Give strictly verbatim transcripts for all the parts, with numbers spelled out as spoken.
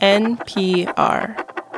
N P R.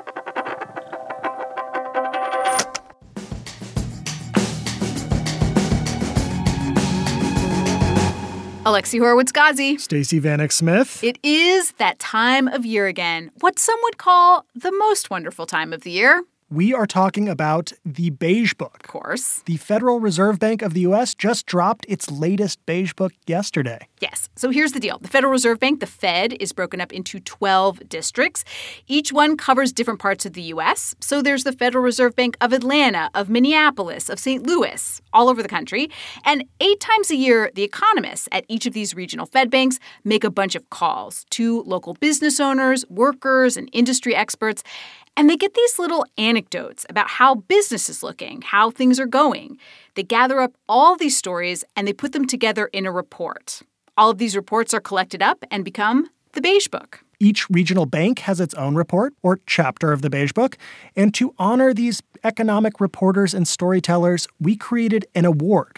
Alexi Horowitz-Ghazi. Stacey Vanek Smith. It is that time of year again, what some would call the most wonderful time of the year. We are talking about the Beige Book. Of course. The Federal Reserve Bank of the U S just dropped its latest Beige Book yesterday. Yes. So here's the deal. The Federal Reserve Bank, the Fed, is broken up into twelve districts. Each one covers different parts of the U S. So there's the Federal Reserve Bank of Atlanta, of Minneapolis, of Saint Louis, all over the country. And eight times a year, the economists at each of these regional Fed banks make a bunch of calls to local business owners, workers, and industry experts. And they get these little anecdotes about how business is looking, how things are going. They gather up all these stories and they put them together in a report. All of these reports are collected up and become the Beige Book. Each regional bank has its own report, or chapter of the Beige Book. And to honor these economic reporters and storytellers, we created an award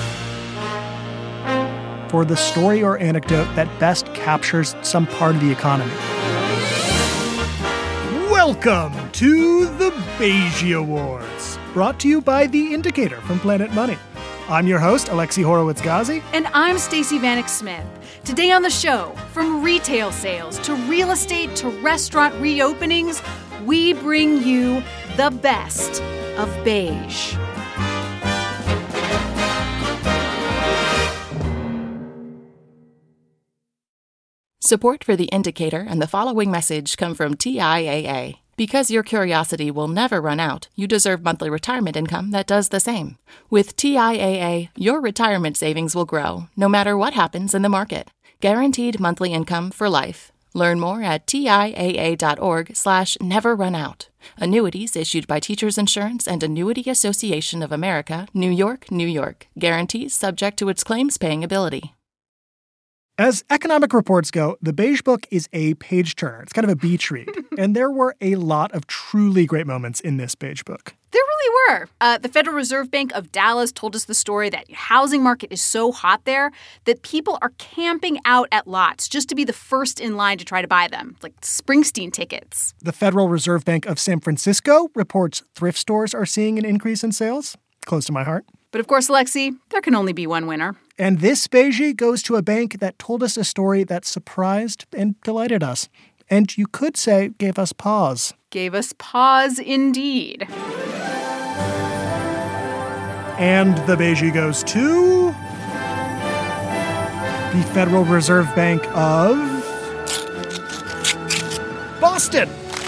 for the story or anecdote that best captures some part of the economy. Welcome to the Beige Awards, brought to you by The Indicator from Planet Money. I'm your host, Alexi Horowitz-Ghazi. And I'm Stacey Vanek Smith. Today on the show, from retail sales to real estate to restaurant reopenings, we bring you the best of beige. Support for The Indicator and the following message come from T I A A. Because your curiosity will never run out, you deserve monthly retirement income that does the same. With T I A A, your retirement savings will grow, no matter what happens in the market. Guaranteed monthly income for life. Learn more at TIAA.org slash never run out. Annuities issued by Teachers Insurance and Annuity Association of America, New York, New York. Guarantees subject to its claims paying ability. As economic reports go, the Beige Book is a page-turner. It's kind of a beach read. And there were a lot of truly great moments in this Beige Book. There really were. Uh, the Federal Reserve Bank of Dallas told us the story that housing market is so hot there that people are camping out at lots just to be the first in line to try to buy them, like Springsteen tickets. The Federal Reserve Bank of San Francisco reports thrift stores are seeing an increase in sales. Close to my heart. But of course, Alexi, there can only be one winner. And this Beige goes to a bank that told us a story that surprised and delighted us. And you could say gave us pause. Gave us pause indeed. And the Beige goes to the Federal Reserve Bank of Boston.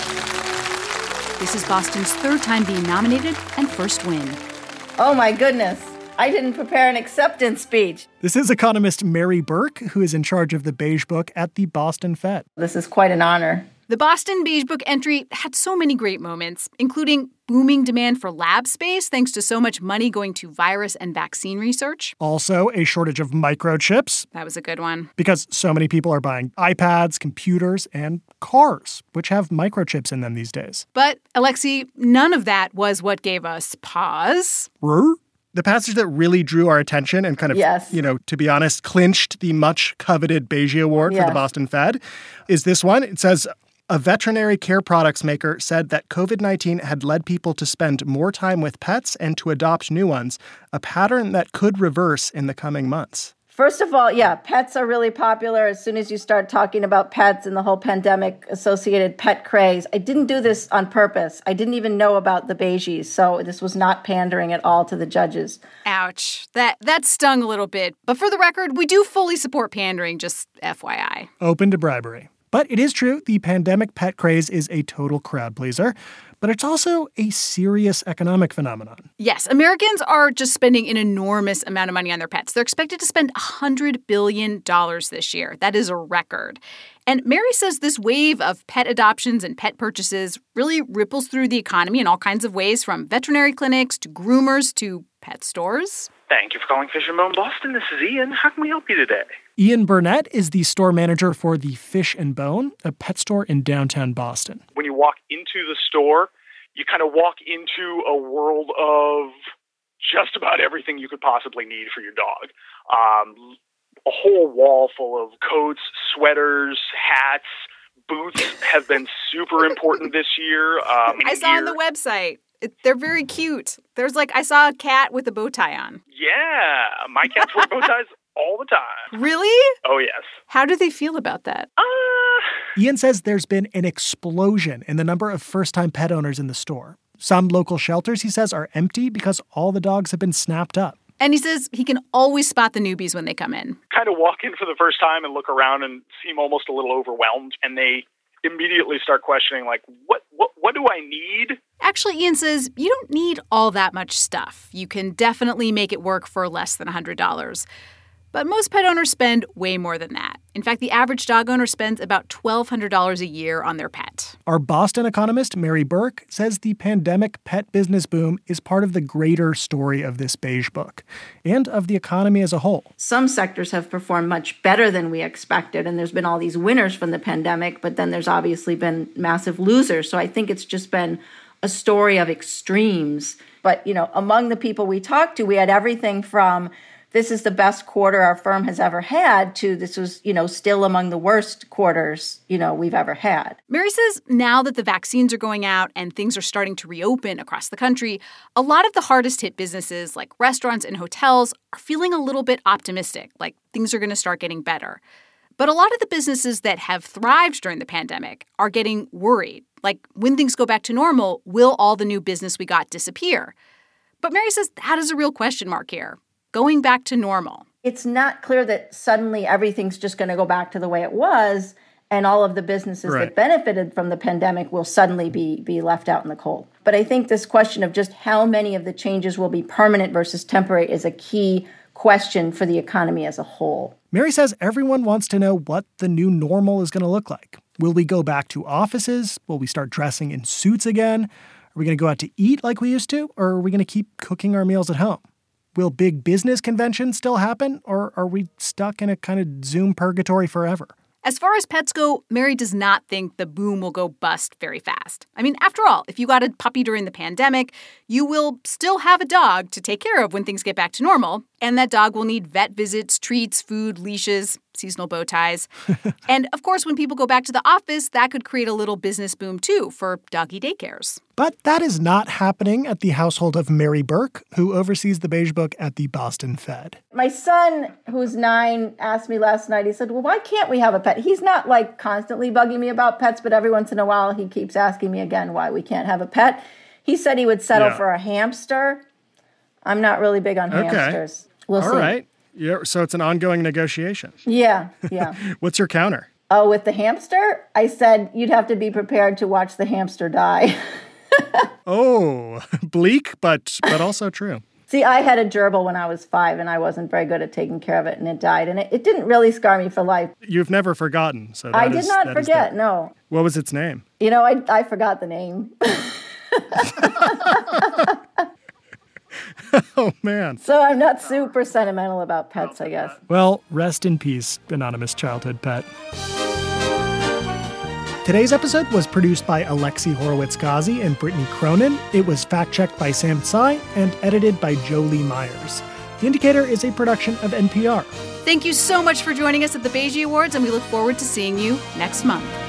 This is Boston's third time being nominated and first win. Oh, my goodness. I didn't prepare an acceptance speech. This is economist Mary Burke, who is in charge of the Beige Book at the Boston Fed. This is quite an honor. The Boston Beige Book entry had so many great moments, including booming demand for lab space thanks to so much money going to virus and vaccine research. Also, a shortage of microchips. That was a good one. Because so many people are buying iPads, computers, and cars, which have microchips in them these days. But, Alexi, none of that was what gave us pause. Rrr? The passage that really drew our attention and kind of, yes. you know, to be honest, clinched the much-coveted Beige Award yes. for the Boston Fed is this one. It says, a veterinary care products maker said that covid nineteen had led people to spend more time with pets and to adopt new ones, a pattern that could reverse in the coming months. First of all, yeah, pets are really popular as soon as you start talking about pets and the whole pandemic-associated pet craze. I didn't do this on purpose. I didn't even know about the Beiges, so this was not pandering at all to the judges. Ouch. That that stung a little bit. But for the record, we do fully support pandering, just F Y I. Open to bribery. But it is true, the pandemic pet craze is a total crowd pleaser. But it's also a serious economic phenomenon. Yes, Americans are just spending an enormous amount of money on their pets. They're expected to spend one hundred billion dollars this year. That is a record. And Mary says this wave of pet adoptions and pet purchases really ripples through the economy in all kinds of ways, from veterinary clinics to groomers to pet stores. Thank you for calling Fish and Bone Boston. This is Ian. How can we help you today? Ian Burnett is the store manager for the Fish and Bone, a pet store in downtown Boston. When you walk into the store, you kind of walk into a world of just about everything you could possibly need for your dog. Um, a whole wall full of coats, sweaters, hats, booths have been super important this year. Um, I saw year. on the website. It, they're very cute. There's like, I saw a cat with a bow tie on. Yeah, my cats wear bow ties all the time. Really? Oh, yes. How do they feel about that? Uh, Ian says there's been an explosion in the number of first-time pet owners in the store. Some local shelters, he says, are empty because all the dogs have been snapped up. And he says he can always spot the newbies when they come in. Kind of walk in for the first time and look around and seem almost a little overwhelmed. And they immediately start questioning, like, what, what, what do I need? Actually, Ian says you don't need all that much stuff. You can definitely make it work for less than one hundred dollars. But most pet owners spend way more than that. In fact, the average dog owner spends about twelve hundred dollars a year on their pet. Our Boston economist, Mary Burke, says the pandemic pet business boom is part of the greater story of this beige book and of the economy as a whole. Some sectors have performed much better than we expected, and there's been all these winners from the pandemic, but then there's obviously been massive losers. So I think it's just been a story of extremes. But, you know, among the people we talked to, we had everything from this is the best quarter our firm has ever had to this was, you know, still among the worst quarters, you know, we've ever had. Mary says now that the vaccines are going out and things are starting to reopen across the country, a lot of the hardest hit businesses like restaurants and hotels are feeling a little bit optimistic, like things are going to start getting better. But a lot of the businesses that have thrived during the pandemic are getting worried. Like when things go back to normal, will all the new business we got disappear? But Mary says that is a real question mark here. Going back to normal. It's not clear that suddenly everything's just going to go back to the way it was and all of the businesses right. that benefited from the pandemic will suddenly be, be left out in the cold. But I think this question of just how many of the changes will be permanent versus temporary is a key question for the economy as a whole. Mary says everyone wants to know what the new normal is going to look like. Will we go back to offices? Will we start dressing in suits again? Are we going to go out to eat like we used to? Or are we going to keep cooking our meals at home? Will big business conventions still happen, or are we stuck in a kind of Zoom purgatory forever? As far as pets go, Mary does not think the boom will go bust very fast. I mean, after all, if you got a puppy during the pandemic, you will still have a dog to take care of when things get back to normal, and that dog will need vet visits, treats, food, leashes, seasonal bow ties. And, of course, when people go back to the office, that could create a little business boom, too, for doggy daycares. But that is not happening at the household of Mary Burke, who oversees the Beige Book at the Boston Fed. My son, who's nine, asked me last night, he said, well, why can't we have a pet? He's not, like, constantly bugging me about pets, but every once in a while he keeps asking me again why we can't have a pet. He said he would settle yeah. for a hamster. I'm not really big on okay. hamsters. We'll All see. right. Yeah, so it's an ongoing negotiation. Yeah, yeah. What's your counter? Oh, with the hamster? I said you'd have to be prepared to watch the hamster die. Oh, bleak, but but also true. See, I had a gerbil when I was five, and I wasn't very good at taking care of it, and it died. And it, it didn't really scar me for life. You've never forgotten. So that I did is, not that forget, the, no. What was its name? You know, I, I forgot the name. Oh, man. So I'm not super sentimental about pets, I guess. Well, rest in peace, anonymous childhood pet. Today's episode was produced by Alexi Horowitz-Ghazi and Brittany Cronin. It was fact-checked by Sam Tsai and edited by Jolie Myers. The Indicator is a production of N P R. Thank you so much for joining us at the Beige Awards, and we look forward to seeing you next month.